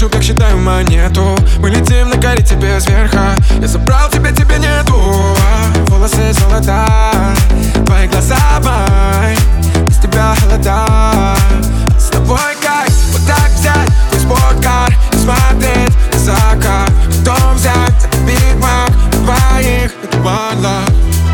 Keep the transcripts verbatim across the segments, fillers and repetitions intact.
слышу, как считаю монету. Мы летим на карете без верха. Я забрал тебя, тебя нету. Волосы золота, твои глаза май, без тебя холода. А с тобой кайф, вот так взять твой спорткар и смотреть на закат. Потом взять этот Big Mac, двоих это one love.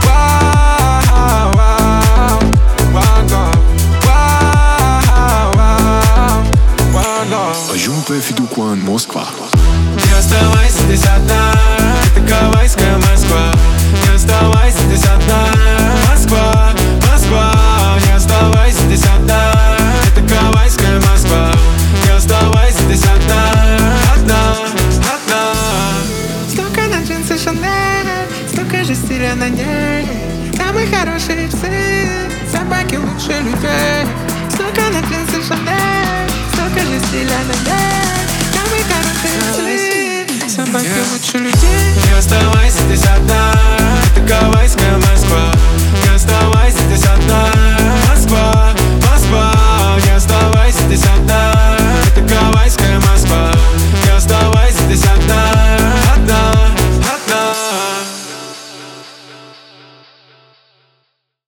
في Дукуан, Москва. Не оставайся здесь одна, это гавайская Москва. Не оставайся здесь одна, Москва, Москва. Не оставайся здесь одна, это гавайская Москва. Не оставайся здесь одна, одна, одна. Столько на джинсы Шанель, столько же стиля на ней. Самые хорошие псы, собаки лучше людей. Столько на джинсы Шанель, столько же стиля на ней. Самые хорошие псы, собаки лучше людей. Не оставайся здесь одна,